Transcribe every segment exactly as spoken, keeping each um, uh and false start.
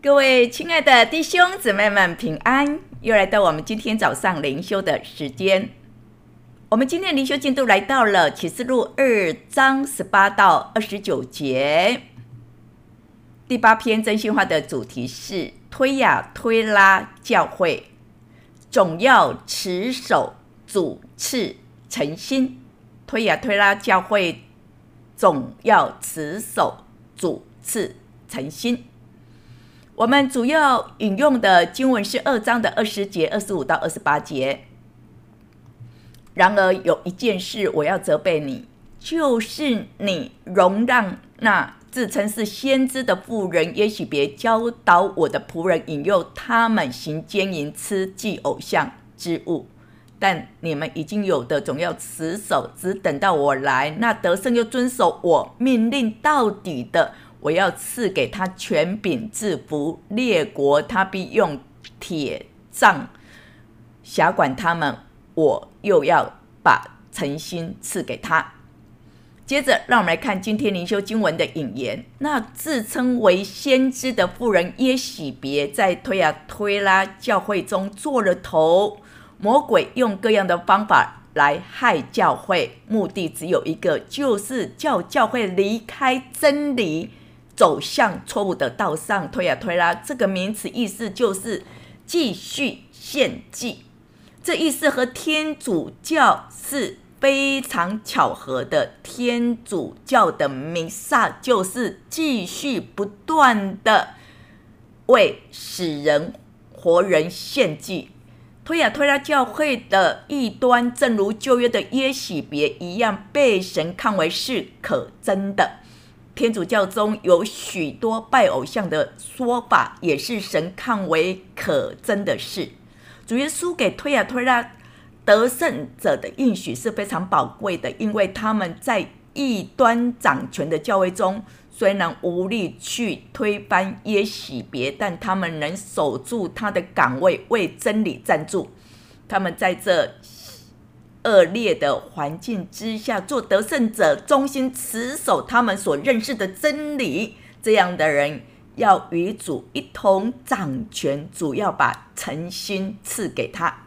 各位亲爱的弟兄姊妹们平安，又来到我们今天早上灵修的时间。我们今天灵修进度来到了启示录二章十八到二十九节。第八篇真心话的主题是推雅推拉教会总要持守主赐诚心。推雅推拉教会总要持守主赐诚心。我们主要引用的经文是二章的二十节、二十五到二十八节。然而有一件事我要责备你，就是你容让那自称是先知的妇人耶洗别教导我的仆人，引诱他们行奸淫，吃祭偶像之物。但你们已经有的总要持守，只等到我来。那得胜又遵守我命令到底的，我要赐给他权柄制服列国，他必用铁杖辖管他们，我又要把诚心赐给他。接着让我们来看今天灵修经文的引言。那自称为先知的妇人耶洗别在推雅推拉教会中做了头，魔鬼用各样的方法来害教会，目的只有一个，就是叫教会离开真理，走向错误的道上。推雅推拉这个名词意思就是继续献祭，这意思和天主教是非常巧合的。天主教的弥撒就是继续不断的为死人活人献祭。推雅推拉教会的异端正如旧约的耶洗别一样，被神看为是可憎的。天主教中有许多拜偶像的说法，也是神看为可憎的事。主耶稣给推雅推拉得胜者的应许是非常宝贵的，因为他们在异端掌权的教会中，虽然无力去推翻耶洗别，但他们能守住他的岗位，为真理站住。他们在这恶劣的环境之下做得胜者，忠心持守他们所认识的真理。这样的人要与主一同掌权，主要把诚心赐给他。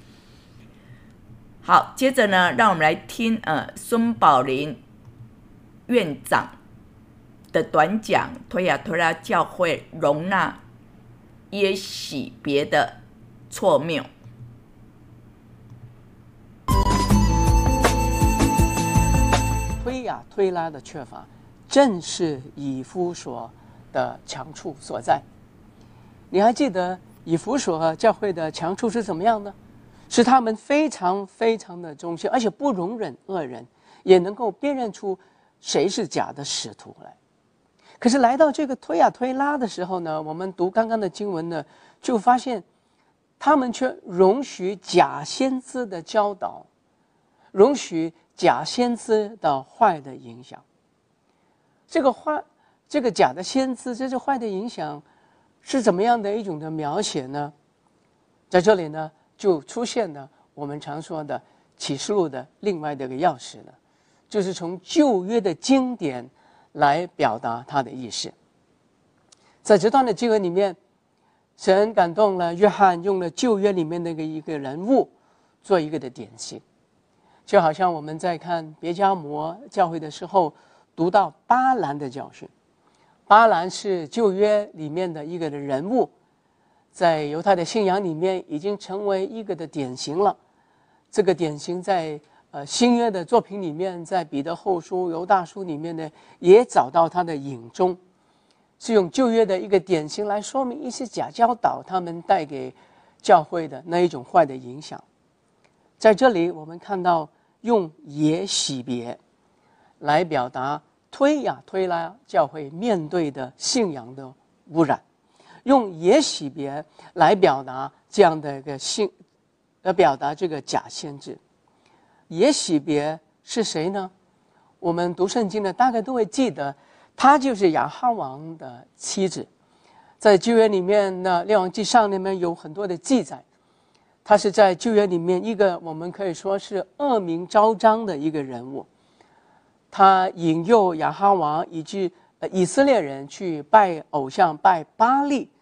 好，接着呢，让我们来听呃孙宝林院长的短讲，推雅推拉教会容纳耶洗别的错谬。 推雅推拉的缺乏，正是以弗所的强处所在。你还记得以弗所教会的强处是怎么样呢？是他们非常非常的忠心，而且不容忍恶人，也能够辨认出谁是假的使徒来。可是来到这个推雅推拉的时候呢，我们读刚刚的经文呢，就发现他们却容许假先知的教导，容许假先知的坏的影响。这个坏，这个假的先知，这是坏的影响，是怎么样的一种的描写呢？在这里呢，就出现了我们常说的启示录的另外的一个钥匙呢，就是从旧约的经典来表达它的意思。在这段的经文里面，神感动了约翰，用了旧约里面那个一个人物做一个的典型，就好像我们在看别迦摩教会的时候读到巴兰的教训。巴兰是旧约里面的一个的人物，在犹太的信仰里面已经成为一个的典型了。这个典型在呃新约的作品里面，在彼得后书、犹大书里面呢，也找到它的影踪，是用旧约的一个典型来说明一些假教导他们带给教会的那一种坏的影响。在这里我们看到用耶洗别来表达推雅推拉教会面对的信仰的污染，用耶洗别来表达这样的一个信，来表达这个假先知。耶洗别是谁呢？我们读圣经的大概都会记得，她就是亚哈王的妻子。在旧约里面呢，列王纪上里面有很多的记载，她是在旧约里面一个我们可以说是恶名昭彰的一个人物。他引诱亚哈王以及以色列人去拜偶像，拜巴力，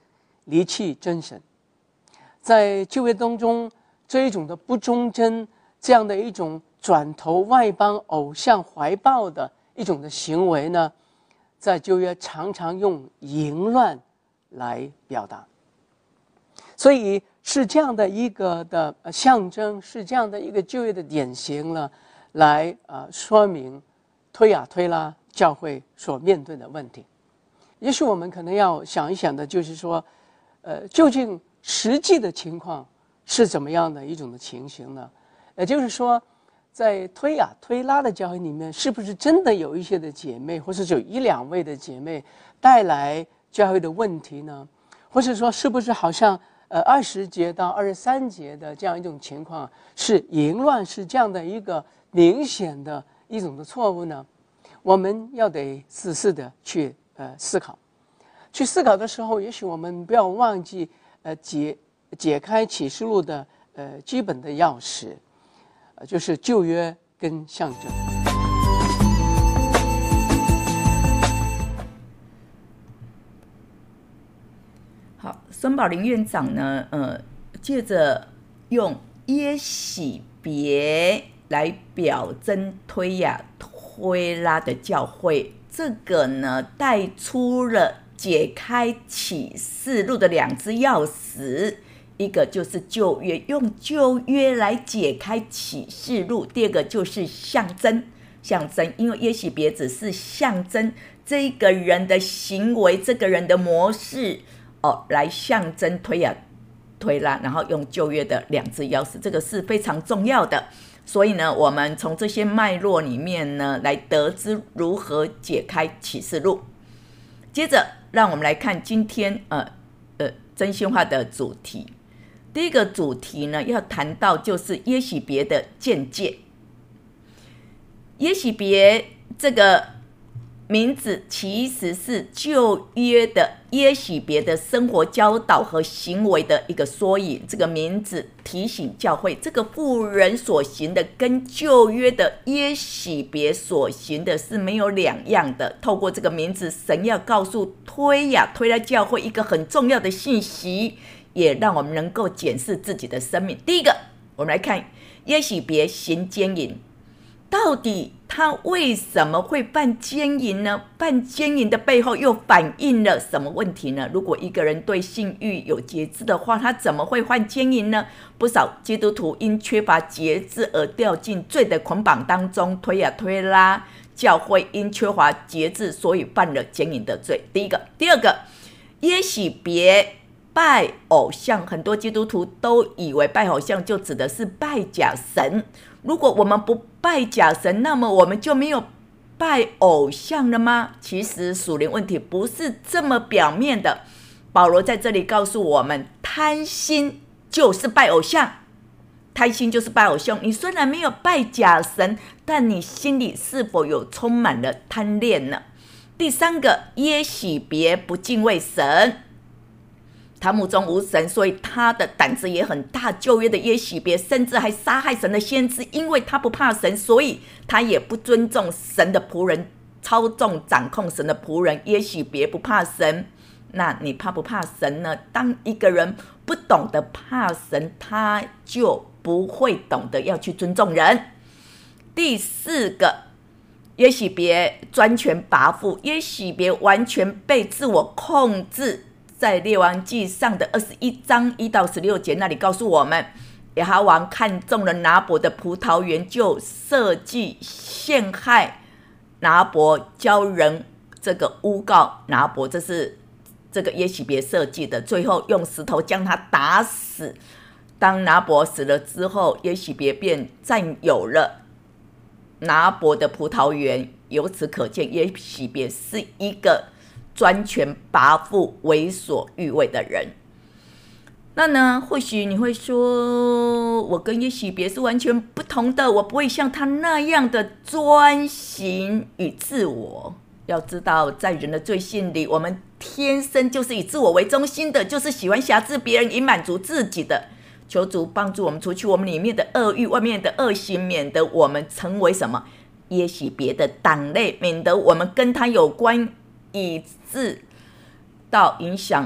离弃真神。在旧约当中，这一种的不忠贞，这样的一种转投外邦偶像怀抱的一种的行为呢，在旧约常常用淫乱来表达。所以是这样的一个的象征，是这样的一个旧约的典型呢，来呃说明推雅推拉教会所面对的问题。也许我们可能要想一想的就是说，呃，究竟实际的情况是怎么样的一种的情形呢？也就是说，在推雅推拉的教会里面，是不是真的有一些的姐妹，或是有一两位的姐妹带来教会的问题呢？或者说，是不是好像呃二十节到二十三节的这样一种情况是淫乱，是这样的一个明显的一种的错误呢？我们要得仔细的去呃思考。去思考的时候，也许我们不要忘记呃解解开启示录的呃基本的钥匙，呃就是旧约跟象征。 好，孙宝林院长呢，呃，借着用耶洗别来表征推雅推拉的教会，这个呢带出了解开启示录的两只钥匙，一个就是旧约，用旧约来解开启示录；第二个就是象征，象征，因为耶洗别只是象征这个人的行为，这个人的模式哦，来象征推雅推拉，然后用旧约的两只钥匙，这个是非常重要的。所以呢，我们从这些脉络里面呢，来得知如何解开启示录。接着，让我们来看今天呃呃真心话的主题。第一个主题呢，要谈到就是耶洗别的见解。耶洗别这个名字其实是旧约的耶洗别的生活教导和行为的一个缩影。这个名字提醒教会，这个妇人所行的跟旧约的耶洗别所行的是没有两样的。透过这个名字，神要告诉推雅推拉教会一个很重要的信息，也让我们能够检视自己的生命。第一个，我们来看耶洗别行奸淫，到底他为什么会犯奸淫呢？犯奸淫的背后又反映了什么问题呢？如果一个人对性欲有节制的话，他怎么会犯奸淫呢？不少基督徒因缺乏节制而掉进罪的捆绑当中。推雅推拉教会因缺乏节制，所以犯了奸淫的罪。第一个，第二个，耶洗别拜偶像，很多基督徒都以为拜偶像就指的是拜假神。如果我们不拜假神，那么我们就没有拜偶像了吗？其实属灵问题不是这么表面的。保罗在这里告诉我们，贪心就是拜偶像，贪心就是拜偶像。你虽然没有拜假神，但你心里是否有充满了贪恋呢？第三个，耶洗别不敬畏神，他目中无神，所以他的胆子也很大。旧约的耶洗别甚至还杀害神的先知，因为他不怕神，所以他也不尊重神的仆人，操纵掌控神的仆人。耶洗别不怕神，那你怕不怕神呢？当一个人不懂得怕神，他就不会懂得要去尊重人。第四个，耶洗别专权跋扈，耶洗别完全被自我控制。在列王纪上的二十一章一到十六节那里告诉我们，亚哈王看中了拿伯的葡萄园，就设计陷害拿伯，教人这个诬告拿伯，这是这个耶洗别设计的。最后用石头将他打死。当拿伯死了之后，耶洗别便占有了拿伯的葡萄园。由此可见，耶洗别是一个专权跋扈、为所欲为的人。那呢，或许你会说，我跟耶洗别是完全不同的，我不会像他那样的专行与自我。要知道，在人的罪性里，我们天生就是以自我为中心的，就是喜欢辖制别人以满足自己的。求主帮助我们除去我们里面的恶欲，外面的恶行，免得我们成为什么耶洗别的党类，免得我们跟他有关，以致到影响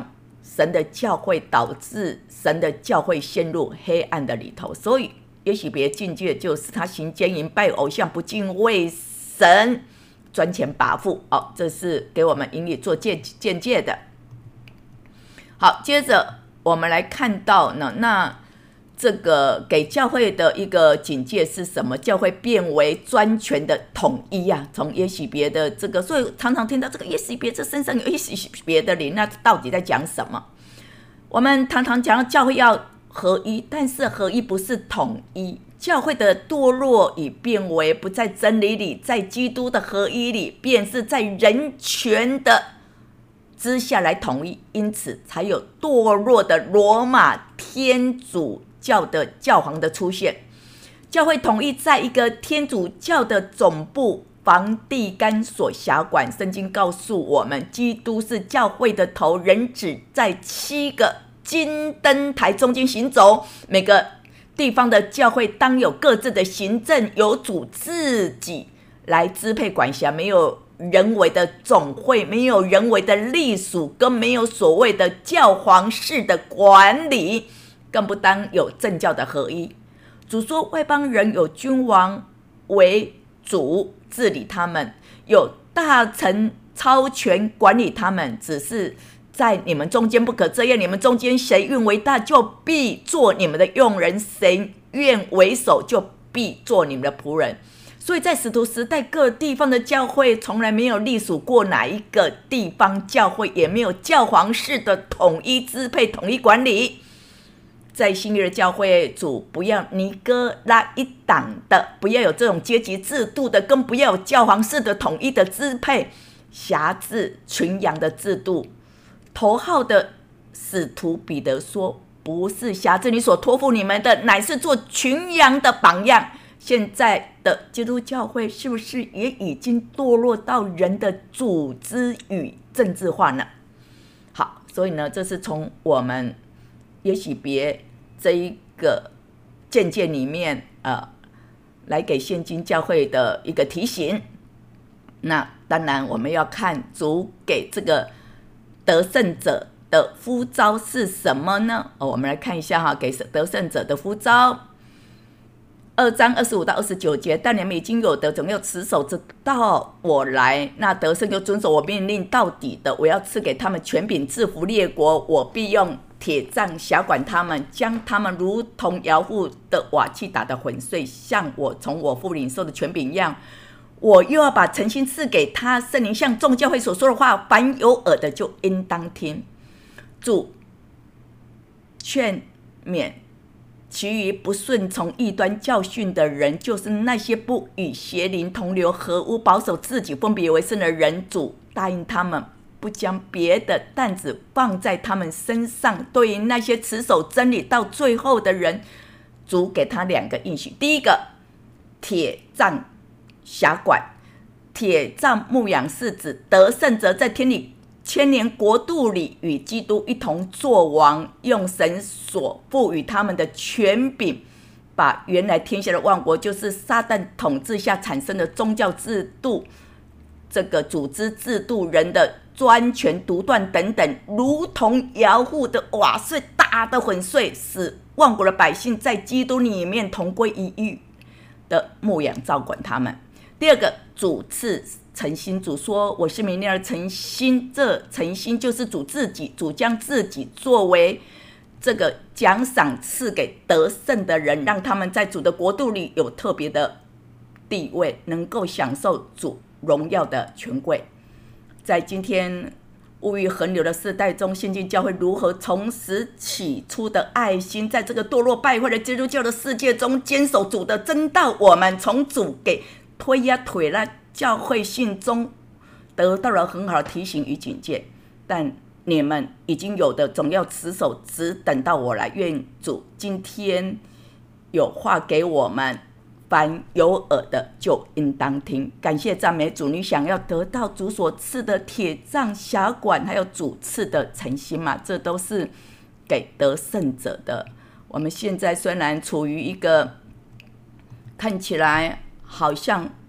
神的教会导致神的教会陷入黑暗的里头。所以耶洗别境界就是他行奸淫、拜偶像、不敬畏神、专权跋扈。哦，这是给我们引领做见见解的。好，接着我们来看到呢，那这个给教会的一个警戒是什么？教会变为专权的统一啊！从耶洗别的这个，所以常常听到这个耶洗别，这身上有耶洗别的灵，那到底在讲什么？我们常常讲教会要合一，但是合一不是统一。教会的堕落已变为不在真理里，在基督的合一里，便是在人权的之下来统一，因此才有堕落的罗马天主教的教皇的出现。教会统一在一个天主教的总部梵蒂冈所辖管。圣经告诉我们，基督是教会的头，人子在七个金灯台中间行走。每个地方的教会当有各自的行政，由主自己来支配管辖，没有人为的总会，没有人为的隶属，更没有所谓的教皇式的管理，更不当有政教的合一。主说外邦人有君王为主治理他们，有大臣超权管理他们，只是在你们中间不可这样，你们中间谁愿为大，就必做你们的用人；谁愿为首，就必做你们的仆人。所以在使徒时代，各地方的教会从来没有隶属过哪一个地方教会，也没有教皇式的统一支配、统一管理。在新约的教会，主不要尼哥拉一党的，不要有这种阶级制度的，更不要有教皇式的统一的支配、辖制群羊的制度。头号的使徒彼得说，不是辖制你所托付你们的，乃是做群羊的榜样。现在的基督教会是不是也已经堕落到人的组织与政治化呢？好，所以呢，这是从我们耶洗别这一个见解里面呃，来给现今教会的一个提醒。那当然我们要看主给这个得胜者的呼召是什么呢？哦、我们来看一下哈，给得胜者的呼召。二章二十五到二十九节，但你们已经有的，总要持守直到我来。那得胜就遵守我命令到底的，我要赐给他们权柄，制服列国。我必用铁杖辖管他们，将他们如同窑户的瓦器打得粉碎，像我从我父领受的权柄一样。我又要把诚心赐给他。圣灵像众教会所说的话，凡有耳的就应当听。主劝勉其余不顺从异端教训的人，就是那些不与邪灵同流合污、保守自己分别为圣的人。主答应他们，不将别的担子放在他们身上。对于那些持守真理到最后的人，主给他两个应许。第一个，铁杖辖管。铁杖牧养是指得胜者在天理千年国度里与基督一同作王，用神所赋予他们的权柄，把原来天下的万国，就是撒旦统治下产生的宗教制度、这个组织制度、人的专权独断等等，如同窑户的瓦碎打得粉碎，使万国的百姓在基督里面同归一义的牧养照管他们。第二个，主赐诚心。主说我是明令而诚心，这诚心就是主自己，主将自己作为这个奖赏赐给得胜的人，让他们在主的国度里有特别的地位，能够享受主荣耀的权贵。在今天物欲横流的世代中，现今教会如何重拾起初的爱心，在这个堕落败坏的基督教的世界中坚守主的真道。我们从主给推呀推啦教会信中得到了很好的提醒与警戒，但你们已经有的总要持守，只等到我来。愿主今天有话给我们，凡有耳的就应当听。感谢赞美主，你想要得到主所赐的铁杖辖管，还有主赐的诚心嘛？这都是给得胜者的。我们现在虽然处于一个看起来好像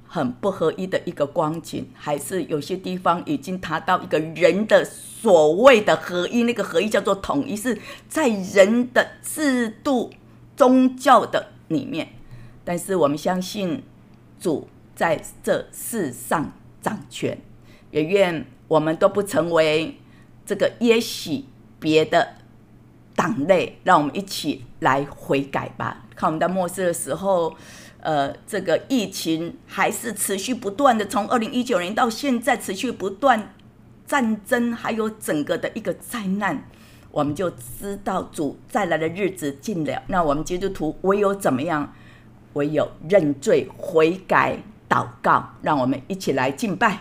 很不合一的一个光景，还是有些地方已经达到一个人的所谓的合一，那个合一叫做统一，是在人的制度宗教的里面。但是我们相信主在这世上掌权，也愿我们都不成为这个耶洗别的党类，让我们一起来悔改吧。看我们在末世的时候，呃，这个疫情还是持续不断的，从二零一九年到现在持续不断，战争还有整个的一个灾难，我们就知道主再来的日子近了。那我们基督徒唯有怎么样？唯有认罪悔改祷告。让我们一起来敬拜。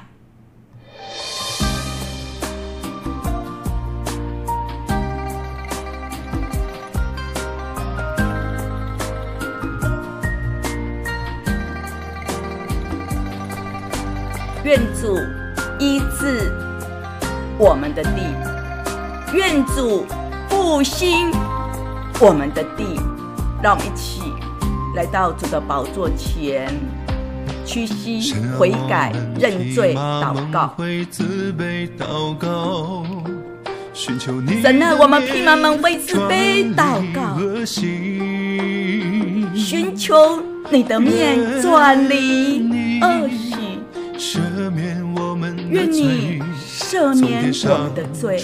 愿主医治我们的地，愿主复兴我们的地。让我们一起来到主的宝座前，屈膝悔改认罪祷告。神啊，我们披麻蒙为自卑祷告，寻求你的面，转离恶行。愿你赦免我们的罪，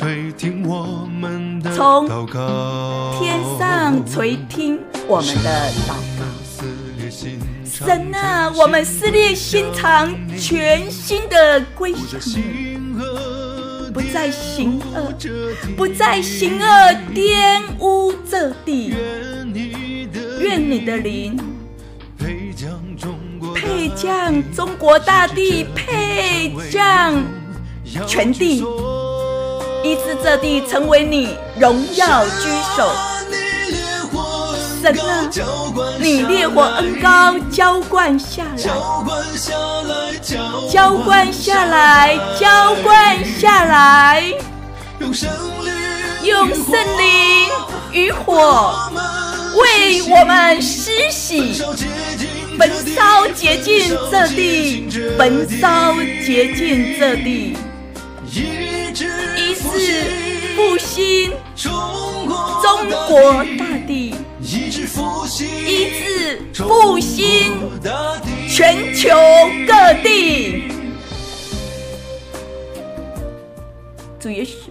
从天上垂听我们的祷告。神啊，我们撕裂心肠，全心的归向你，不再行恶，不再行恶玷污这地。愿你的灵配将中国大地，配将全地，医治这地，成为你荣耀居首。神啊，你烈火恩膏浇灌下来，浇灌下来，浇灌下来，用圣灵与火为我们施洗，焚烧洁净这地，焚烧洁净这地，医治复兴中国大地，医治复兴全球各地。主耶稣，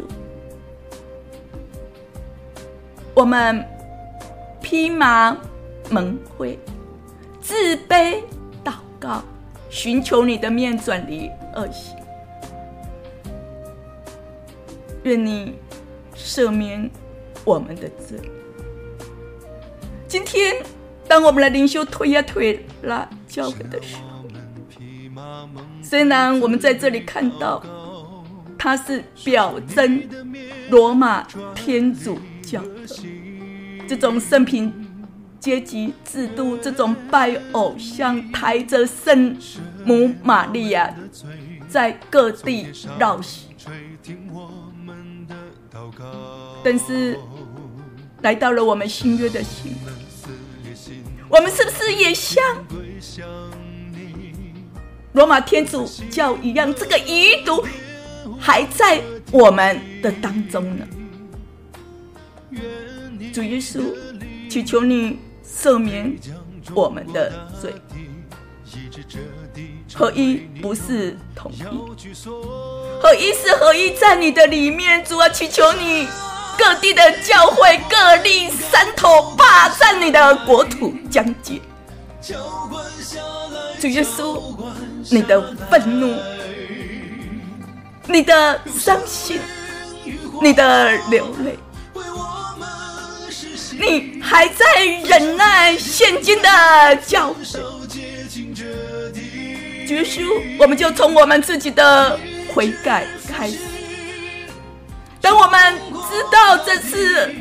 我们披麻蒙灰，自卑祷告，寻求你的面，转离恶行。愿你赦免我们的罪。今天当我们的灵修推呀推拉教会的时候，虽然我们在这里看到它是表征罗马天主教的这种圣贫阶级制度，这种拜偶像，抬着圣母玛利亚在各地绕行。但是来到了我们新约的新闻，我们是不是也像罗马天主教一样，这个遗毒还在我们的当中呢？主耶稣，祈求你赦免我们的罪。合一不是统一，合一是合一在你的里面。主啊，祈求你各地的教会各立山头，霸占你的国土疆界。主耶稣，你的愤怒，你的伤心，你的流泪，你还在忍耐现今的教会。主耶稣，我们就从我们自己的悔改开始。当我们知道这次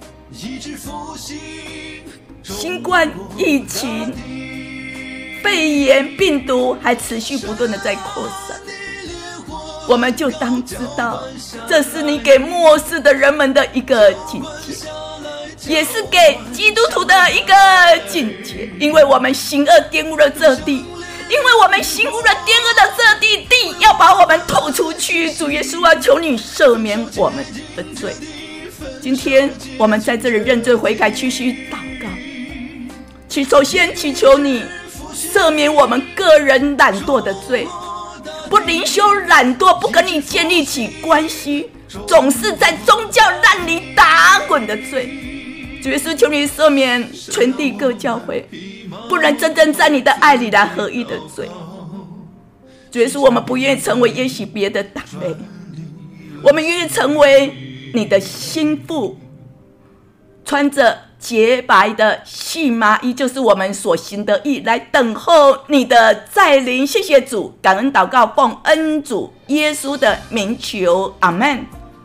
新冠疫情肺炎病毒还持续不断的在扩散，我们就当知道这是你给末世的人们的一个警戒，也是给基督徒的一个警戒。因为我们行恶玷污了这地， 因为我们行污了玷恶的这地，地要把我们吐出去。主耶稣啊，求你赦免我们的罪。今天我们在这里认罪悔改，继续祷告，祈首先祈求你赦免我们个人懒惰的罪，不灵修懒惰，不跟你建立起关系，总是在宗教烂泥打滚的罪。主耶稣，求你赦免全地各教会不能真正在你的爱里来合一的罪。主耶稣，我们不愿意成为耶洗别的党类，我们愿意成为你的心腹，穿着洁白的细麻衣，就是我们所行的义，来等候你的再临。谢谢主，感恩祷告，奉恩主耶稣的名求，阿们。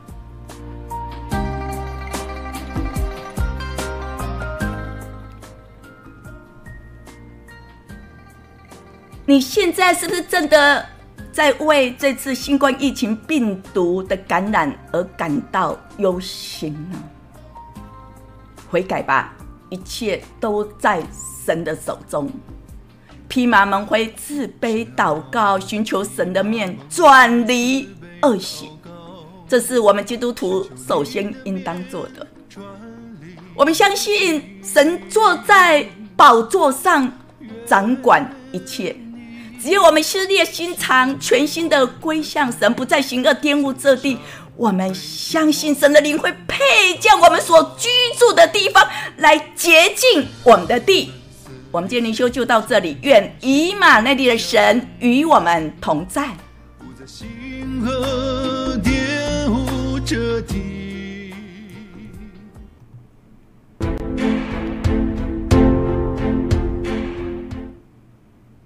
你现在是不是真的在为这次新冠疫情病毒的感染而感到忧心呢？悔改吧，一切都在神的手中。披麻蒙灰，自卑祷告，寻求神的面，转离恶行，这是我们基督徒首先应当做的。我们相信神坐在宝座上掌管一切，只有我们撕裂心肠，全心的归向神，不再行恶玷污这地。我们相信神的灵会配将我们所居住的地方来洁净我们的地。我们今天灵修就到这里，愿以马内利的神与我们同在。